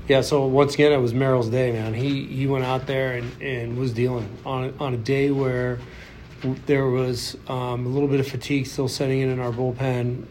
Yeah, so once again, it was Merrill's day, man. He went out there and was dealing on a day where there was a little bit of fatigue still setting in our bullpen.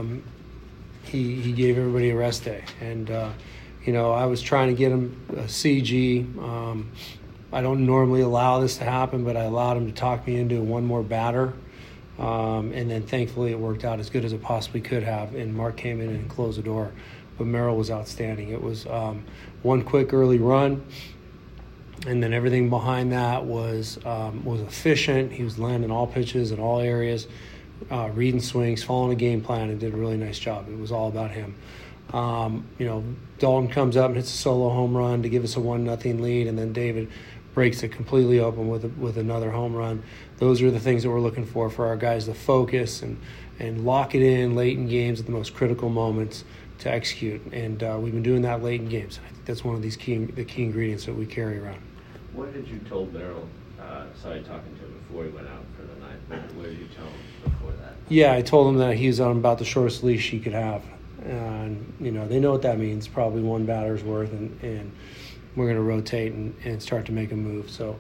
He gave everybody a rest day. And, I was trying to get him a CG. I don't normally allow this to happen, but I allowed him to talk me into one more batter. And then thankfully it worked out as good as it possibly could have, and Mark came in and closed the door. But Merrill was outstanding. It was one quick early run, and then everything behind that was efficient. He was landing all pitches in all areas, reading swings, following a game plan, and did a really nice job. It was all about him. Dalton comes up and hits a solo home run to give us a 1-0 lead, and then David breaks it completely open with another home run. Those are the things that we're looking for our guys to focus and lock it in late in games at the most critical moments to execute. And we've been doing that late in games. I think that's one of the key ingredients that we carry around. What did you tell Merrill? Talking to him before he went out for the night. What did you tell him before that? Yeah, I told him that he was on about the shortest leash he could have. And, they know what that means, probably one batter's worth, and we're going to rotate and start to make a move. So,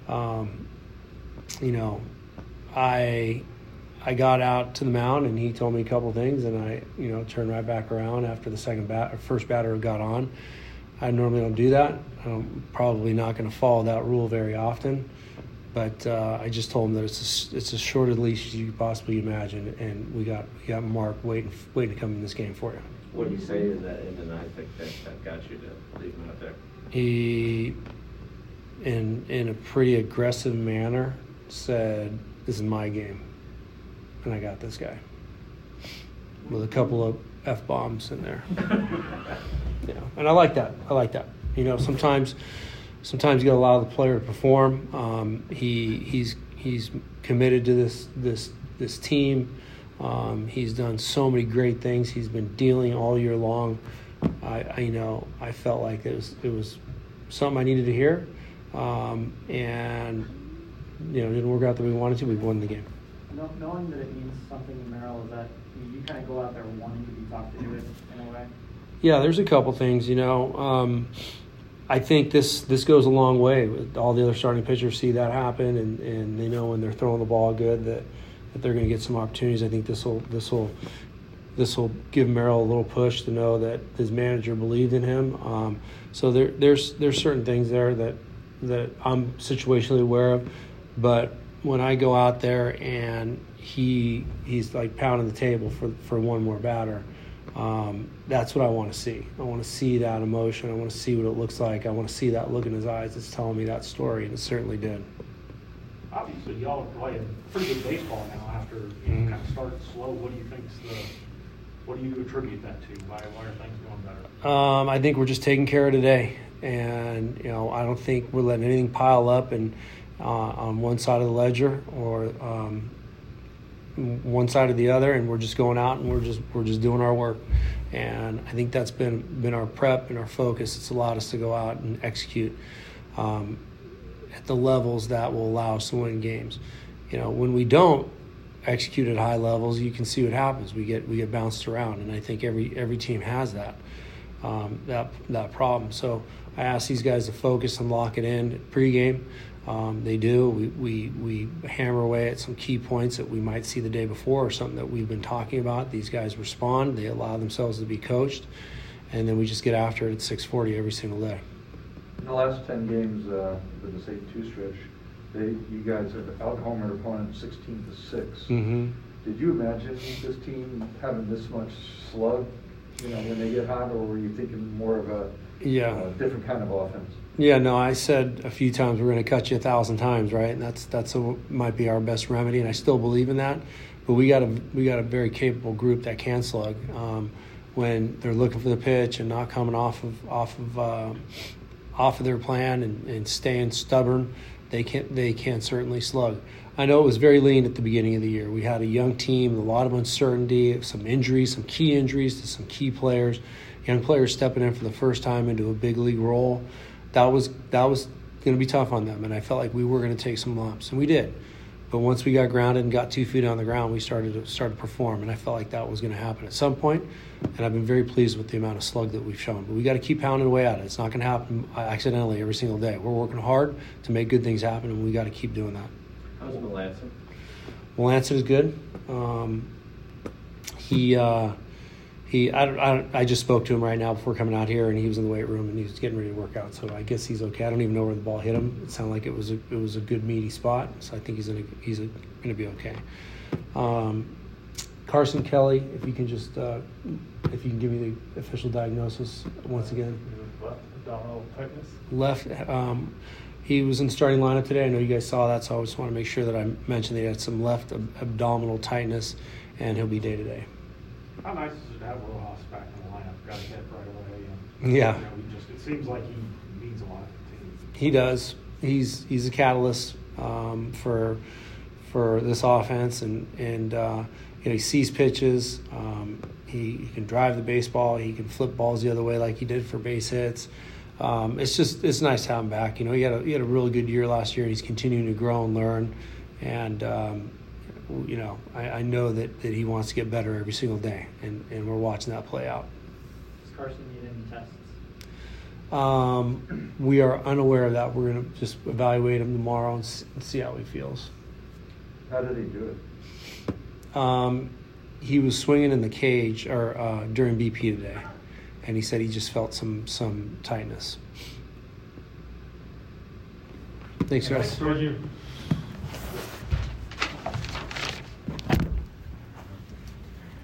I got out to the mound, and he told me a couple things, and I, turned right back around after the first batter got on. I normally don't do that. I'm probably not going to follow that rule very often, but I just told him that it's as short a leash as you could possibly imagine, and we got Mark waiting to come in this game for you. What did you say in the ninth that got you to leave him out there? He, in a pretty aggressive manner, said, "This is my game, and I got this guy," with a couple of F-bombs in there. And I like that. Sometimes you got to allow the player to perform. He's committed to this team. He's done so many great things. He's been dealing all year long. I felt like it was something I needed to hear, and didn't work out the way we wanted to. We won the game. Knowing that it means something to Merrill, is that you kind of go out there wanting to be talked into it in a way? Yeah, there's a couple things. I think this goes a long way. All the other starting pitchers see that happen, and they know when they're throwing the ball good that they're going to get some opportunities. I think this will give Merrill a little push to know that his manager believed in him. So there's certain things there that I'm situationally aware of, but when I go out there and he's like pounding the table for one more batter, that's what I want to see. I want to see that emotion. I want to see what it looks like. I want to see that look in his eyes. It's telling me that story, and it certainly did. Obviously, y'all are playing pretty good baseball now after kind of started slow. What do you attribute that to? Why are things going better? I think we're just taking care of today, and I don't think we're letting anything pile up and on one side of the ledger or one side or the other, and we're just going out and we're just doing our work. And I think that's been our prep and our focus. It's allowed us to go out and execute at the levels that will allow us to win games. When we don't execute at high levels, you can see what happens. We get bounced around, and I think every team has that problem. So I ask these guys to focus and lock it in pregame. They do. We hammer away at some key points that we might see the day before or something that we've been talking about. These guys respond. They allow themselves to be coached, and then we just get after it at 6:40 every single day. In the last 10 games, the 8-2 stretch, you guys have out-homered opponents 16-6. Mm-hmm. Did you imagine this team having this much slug, when they get hot, or were you thinking more of a different kind of offense? Yeah, no, I said a few times we're going to cut you 1,000 times, right? And that's might be our best remedy, and I still believe in that. But we got a very capable group that can slug when they're looking for the pitch and not coming off of their plan and staying stubborn. They can certainly slug. I know it was very lean at the beginning of the year. We had a young team, a lot of uncertainty, some injuries, some key injuries to some key players, young players stepping in for the first time into a big league role. That was going to be tough on them, and I felt like we were going to take some lumps, and we did. But once we got grounded and got 2 feet on the ground, we started to perform, and I felt like that was going to happen at some point. And I've been very pleased with the amount of slug that we've shown. But we got to keep pounding away at it. It's not going to happen accidentally every single day. We're working hard to make good things happen, and we got to keep doing that. How's Melanson? Melanson is good. I just spoke to him right now before coming out here, and he was in the weight room and he was getting ready to work out. So I guess he's okay. I don't even know where the ball hit him. It sounded like it was a good meaty spot. So I think he's gonna be okay. Carson Kelly, if you can give me the official diagnosis once again. Left abdominal tightness. Left. He was in the starting lineup today. I know you guys saw that, so I just want to make sure that I mentioned that he had some left abdominal tightness, and he'll be day to day. How nice is it to have Rojas back in the lineup? Got a hit right away. And, Yeah. It seems like he means a lot to the team. He does. He's a catalyst for this offense, and he sees pitches. He can drive the baseball. He can flip balls the other way like he did for base hits. It's nice to have him back. He had a really good year last year, and he's continuing to grow and learn. And I know that he wants to get better every single day, and we're watching that play out. Does Carson need any tests? We are unaware of that. We're going to just evaluate him tomorrow and see how he feels. How did he do it? He was swinging in the cage during BP today, and he said he just felt some tightness. Thanks, guys. Thanks, George.